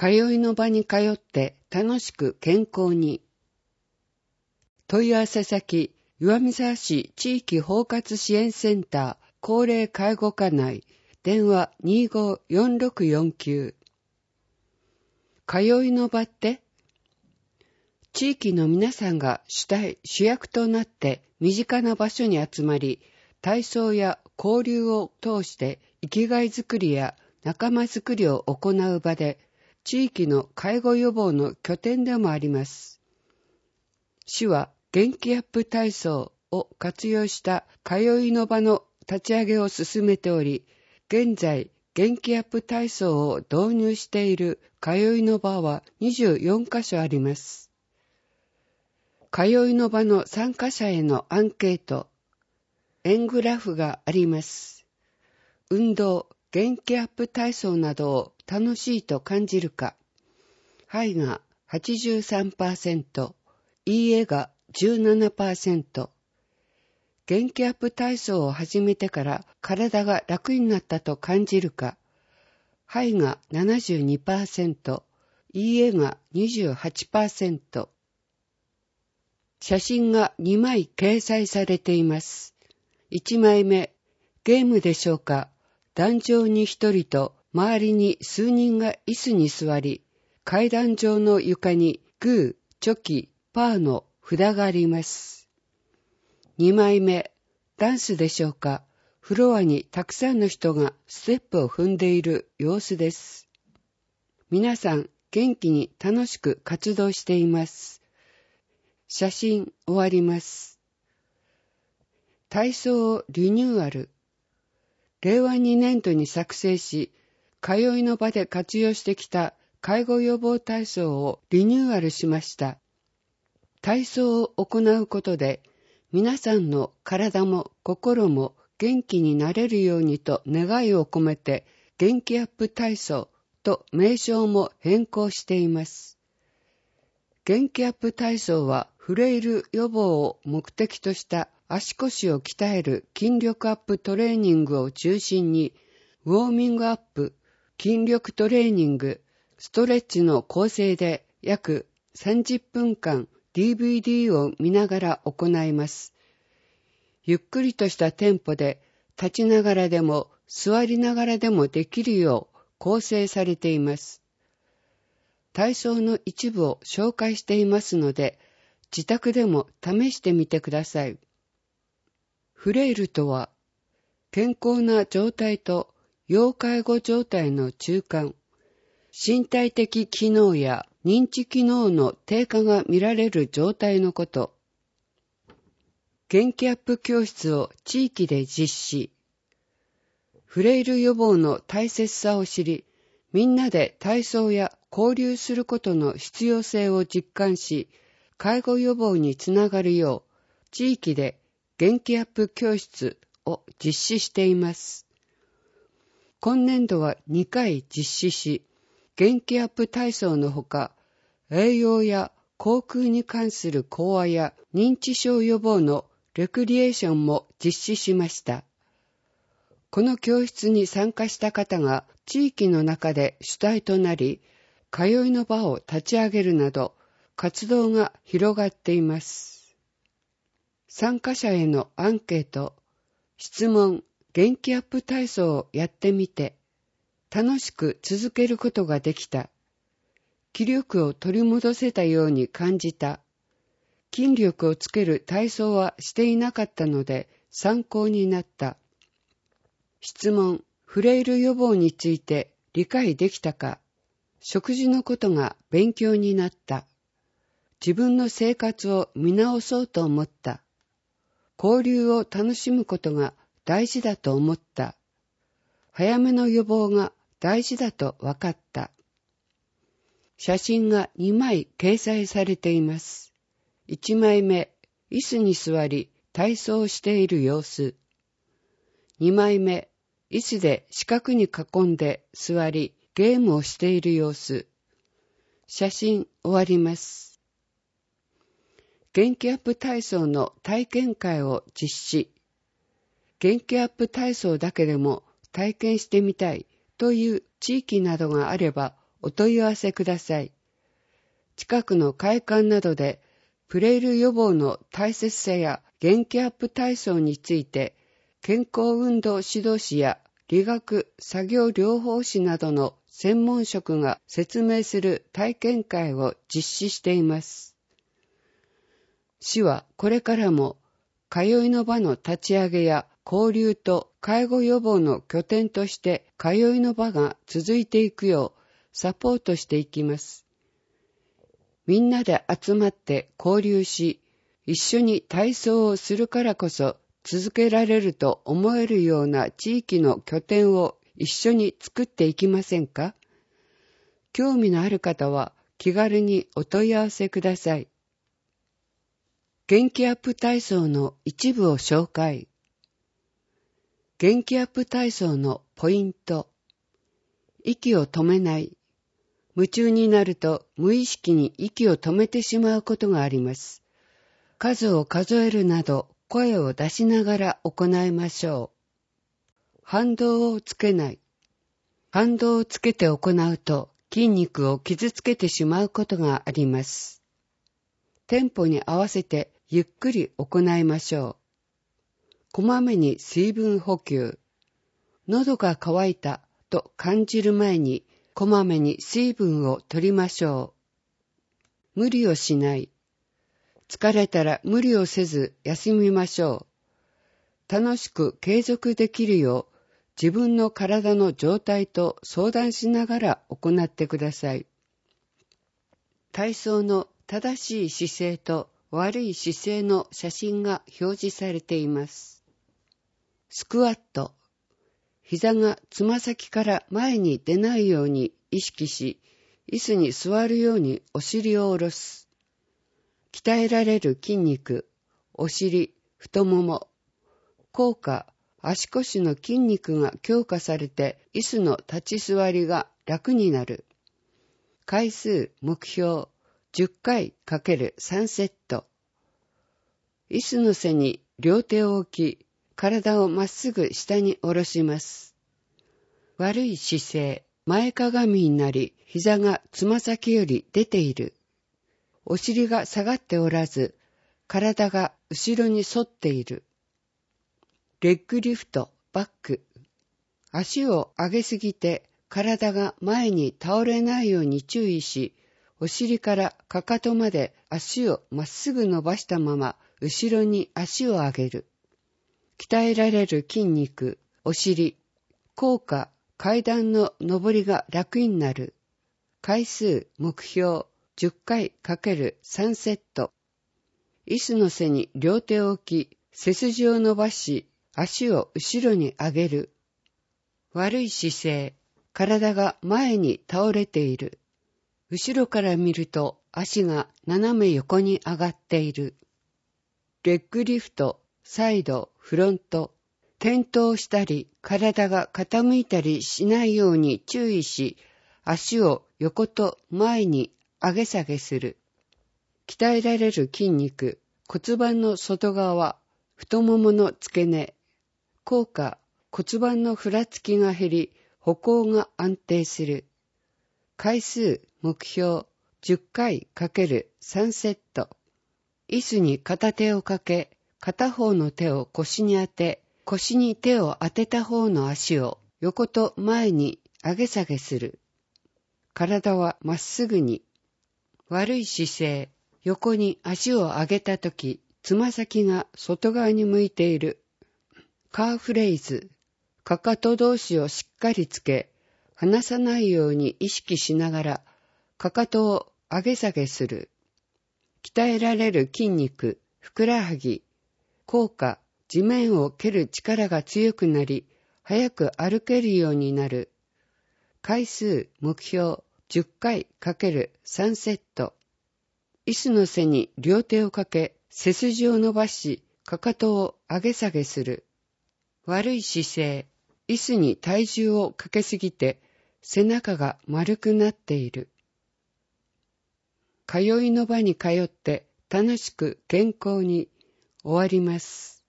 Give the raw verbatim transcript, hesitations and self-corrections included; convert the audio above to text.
通いの場に通って楽しく健康に。問い合わせ先、岩見沢市地域包括支援センター高齢介護課内、電話 にーごーよんろくよんきゅう。通いの場って、地域の皆さんが主体、主役となって身近な場所に集まり、体操や交流を通して生きがいづくりや仲間づくりを行う場で、地域の介護予防の拠点でもあります。市は元気アップ体操を活用した通いの場の立ち上げを進めており、現在元気アップ体操を導入している通いの場はにじゅうよんかしょあります。通いの場の参加者へのアンケート、円グラフがあります。運動、元気アップ体操などを楽しいと感じるか。はいが はちじゅうさんパーセント、いいえが じゅうななパーセント。元気アップ体操を始めてから体が楽になったと感じるか。はいが ななじゅうにパーセント、いいえが にじゅうはちパーセント。写真がにまい掲載されています。いちまいめ、ゲームでしょうか。壇上に一人と周りに数人が椅子に座り、階段上の床にグー、チョキ、パーの札があります。にまいめ、ダンスでしょうか。フロアにたくさんの人がステップを踏んでいる様子です。皆さん元気に楽しく活動しています。写真終わります。体操をリニューアル。れいわにねんどに作成し、通いの場で活用してきた介護予防体操をリニューアルしました。体操を行うことで、皆さんの体も心も元気になれるようにと願いを込めて、元気アップ体操と名称も変更しています。元気アップ体操はフレイル予防を目的とした足腰を鍛える筋力アップトレーニングを中心に、ウォーミングアップ、筋力トレーニング、ストレッチの構成で約さんじゅっぷんかん ディーブイディー を見ながら行います。ゆっくりとしたテンポで立ちながらでも座りながらでもできるよう構成されています。体操の一部を紹介していますので、自宅でも試してみてください。フレイルとは、健康な状態と要介護状態の中間、身体的機能や認知機能の低下が見られる状態のこと。元気アップ教室を地域で実施。フレイル予防の大切さを知り、みんなで体操や交流することの必要性を実感し、介護予防につながるよう、地域で元気アップ教室を実施しています。今年度はにかい実施し、元気アップ体操のほか、栄養や口腔に関する講話や認知症予防のレクリエーションも実施しました。この教室に参加した方が地域の中で主体となり、通いの場を立ち上げるなど、活動が広がっています。参加者へのアンケート、質問、元気アップ体操をやってみて、楽しく続けることができた。気力を取り戻せたように感じた。筋力をつける体操はしていなかったので参考になった。質問、フレイル予防について理解できたか。食事のことが勉強になった。自分の生活を見直そうと思った。交流を楽しむことが大事だと思った。早めの予防が大事だと分かった。写真がにまい掲載されています。いちまいめ、椅子に座り体操をしている様子。にまいめ、椅子で四角に囲んで座りゲームをしている様子。写真終わります。元気アップ体操の体験会を実施。元気アップ体操だけでも体験してみたいという地域などがあればお問い合わせください。近くの会館などでフレイル予防の大切さや元気アップ体操について健康運動指導士や理学作業療法士などの専門職が説明する体験会を実施しています。市はこれからも通いの場の立ち上げや交流と介護予防の拠点として通いの場が続いていくようサポートしていきます。みんなで集まって交流し、一緒に体操をするからこそ続けられると思えるような地域の拠点を一緒に作っていきませんか？興味のある方は気軽にお問い合わせください。元気アップ体操の一部を紹介。元気アップ体操のポイント。息を止めない。夢中になると無意識に息を止めてしまうことがあります。数を数えるなど声を出しながら行いましょう。反動をつけない。反動をつけて行うと筋肉を傷つけてしまうことがあります。テンポに合わせてゆっくり行いましょう。こまめに水分補給。喉が渇いたと感じる前にこまめに水分を取りましょう。無理をしない。疲れたら無理をせず休みましょう。楽しく継続できるよう自分の体の状態と相談しながら行ってください。体操の正しい姿勢と悪い姿勢の写真が表示されています。スクワット。膝がつま先から前に出ないように意識し、椅子に座るようにお尻を下ろす。鍛えられる筋肉、お尻、太もも、効果、足腰の筋肉が強化されて椅子の立ち座りが楽になる。回数、目標、じゅっかいかけるさんセット。椅子の背に両手を置き、体をまっすぐ下に下ろします。悪い姿勢、前かがみになり、膝がつま先より出ている。お尻が下がっておらず、体が後ろに反っている。レッグリフト、バック。足を上げすぎて、体が前に倒れないように注意し、お尻からかかとまで足をまっすぐ伸ばしたまま、後ろに足を上げる。鍛えられる筋肉、お尻、効果、階段の上りが楽になる。回数、目標、じゅっかいかけるさんセット。椅子の背に両手を置き、背筋を伸ばし、足を後ろに上げる。悪い姿勢、体が前に倒れている。後ろから見ると足が斜め横に上がっている。レッグリフト、サイド、フロント。転倒したり、体が傾いたりしないように注意し、足を横と前に上げ下げする。鍛えられる筋肉、骨盤の外側、太ももの付け根。効果、骨盤のふらつきが減り、歩行が安定する。回数、目標、じゅっかいかけるさんセット。椅子に片手をかけ、片方の手を腰に当て、腰に手を当てた方の足を横と前に上げ下げする。体はまっすぐに。悪い姿勢、横に足を上げたとき、つま先が外側に向いている。カーフレイズ、かかと同士をしっかりつけ、離さないように意識しながら、かかとを上げ下げする。鍛えられる筋肉、ふくらはぎ、効果、地面を蹴る力が強くなり、早く歩けるようになる。回数、目標、じゅっかいかけるさんセット。椅子の背に両手をかけ、背筋を伸ばし、かかとを上げ下げする。悪い姿勢、椅子に体重をかけすぎて、背中が丸くなっている。通いの場に通って楽しく健康に終わります。